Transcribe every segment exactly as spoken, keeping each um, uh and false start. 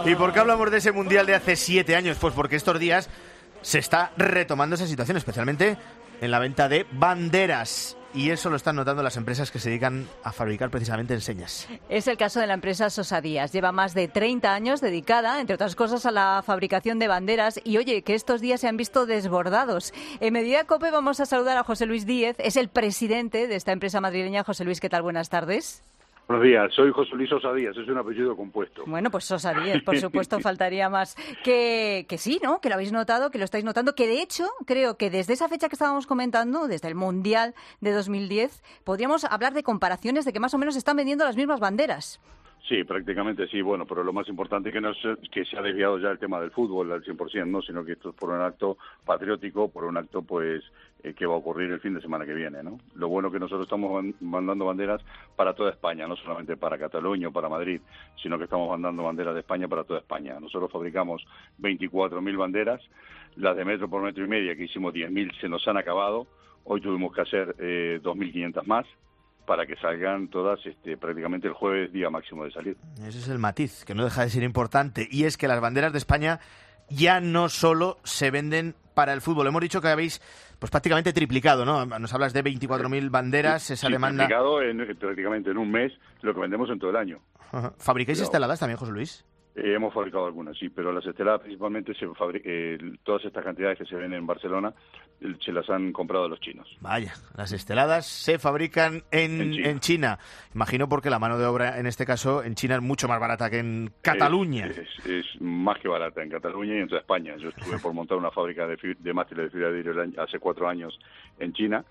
¿Y por qué hablamos de ese Mundial de hace siete años? Pues porque estos días se está retomando esa situación, especialmente en la venta de banderas. Y eso lo están notando las empresas que se dedican a fabricar precisamente enseñas. Es el caso de la empresa Sosa Díaz. Lleva más de treinta años dedicada, entre otras cosas, a la fabricación de banderas. Y oye, que estos días se han visto desbordados. En Mediodía Cope vamos a saludar a José Luis Díez. Es el presidente de esta empresa madrileña. José Luis, ¿qué tal? Buenas tardes. Buenos días, soy José Luis Sosa Díaz, es un apellido compuesto. Bueno, pues Sosa Díaz, por supuesto, faltaría más. Que, que sí, ¿no? Que lo habéis notado, que lo estáis notando, que de hecho, creo que desde esa fecha que estábamos comentando, desde el Mundial de dos mil diez, podríamos hablar de comparaciones de que más o menos están vendiendo las mismas banderas. Sí, prácticamente sí, bueno, pero lo más importante que no es que se ha desviado ya el tema del fútbol al cien por ciento, ¿no? Sino que esto es por un acto patriótico, por un acto, pues, eh, que va a ocurrir el fin de semana que viene, ¿no? Lo bueno que nosotros estamos mandando banderas para toda España, no solamente para Cataluña o para Madrid, sino que estamos mandando banderas de España para toda España. Nosotros fabricamos veinticuatro mil banderas, las de metro por metro y media, que hicimos diez mil, se nos han acabado, hoy tuvimos que hacer eh, dos mil quinientas más, para que salgan todas este, prácticamente el jueves, día máximo de salir. Ese es el matiz, que no deja de ser importante, y es que las banderas de España ya no solo se venden para el fútbol. Hemos dicho que habéis pues prácticamente triplicado, ¿no? Nos hablas de veinticuatro mil banderas, sí, esa sí, demanda... triplicado en, prácticamente en un mes lo que vendemos en todo el año. Ajá. ¿Fabricáis Pero... esteladas también, José Luis? Eh, hemos fabricado algunas, sí, pero las esteladas principalmente, se fabri- eh, todas estas cantidades que se ven en Barcelona, eh, se las han comprado los chinos. Vaya, las esteladas se fabrican en, en, China. en China. Imagino porque la mano de obra, en este caso, en China es mucho más barata que en Cataluña. Es, es, es más que barata en Cataluña y en toda España. Yo estuve por montar una fábrica de, de mástiles de fibra de vidrio hace cuatro años en China,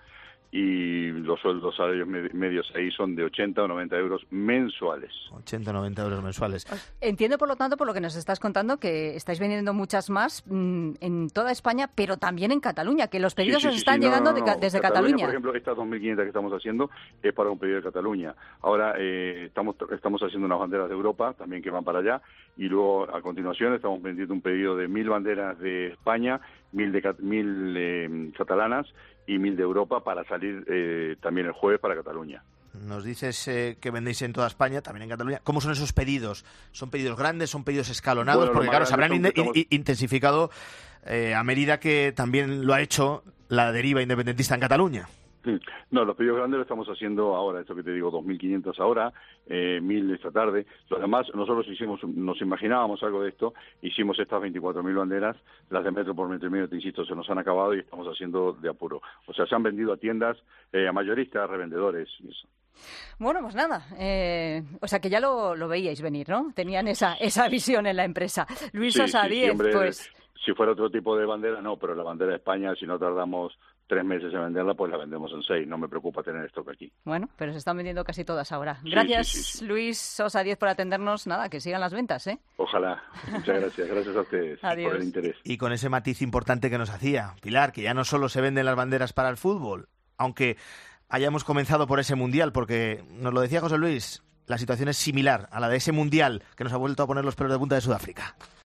y los sueldos salarios medios ahí son de ochenta o noventa euros mensuales. ochenta o noventa euros mensuales. Entiendo, por lo tanto, por lo que nos estás contando, que estáis vendiendo muchas más mmm, en toda España, pero también en Cataluña, que los pedidos sí, sí, os sí, están sí, llegando no, no, de, no. desde Cataluña, Cataluña. Por ejemplo, estas dos mil quinientas que estamos haciendo es para un pedido de Cataluña. Ahora eh, estamos estamos haciendo unas banderas de Europa, también que van para allá, y luego a continuación estamos vendiendo un pedido de mil banderas de España, mil, de, mil eh, catalanas, y mil de Europa para salir eh, también el jueves para Cataluña. Nos dices eh, que vendéis en toda España, también en Cataluña. ¿Cómo son esos pedidos? ¿Son pedidos grandes? ¿Son pedidos escalonados? Bueno, porque claro, se habrán in- estamos... in- intensificado eh, a medida que también lo ha hecho la deriva independentista en Cataluña. No, los pedidos grandes los estamos haciendo ahora, esto que te digo, dos mil quinientos ahora, eh, mil esta tarde. Los demás, nosotros hicimos, nos imaginábamos algo de esto, hicimos estas veinticuatro mil banderas, las de metro por metro y medio, te insisto, se nos han acabado y estamos haciendo de apuro. O sea, se han vendido a tiendas, eh, a mayoristas, a revendedores y eso. Bueno, pues nada, eh, o sea que ya lo, lo veíais venir, ¿no? Tenían esa esa visión en la empresa. Luis sí, Sosa sí, Díez, sí, hombre, pues... Si fuera otro tipo de bandera, no, pero la bandera de España, si no tardamos tres meses en venderla, pues la vendemos en seis. No me preocupa tener stock aquí. Bueno, pero se están vendiendo casi todas ahora. Sí, gracias, sí, sí, sí. Luis Sosa Díez, por atendernos. Nada, que sigan las ventas, ¿eh? Ojalá. Muchas gracias. Gracias a ustedes Adiós. por el interés. Y con ese matiz importante que nos hacía Pilar, que ya no solo se venden las banderas para el fútbol, aunque hayamos comenzado por ese Mundial, porque nos lo decía José Luis, la situación es similar a la de ese Mundial que nos ha vuelto a poner los pelos de punta de Sudáfrica.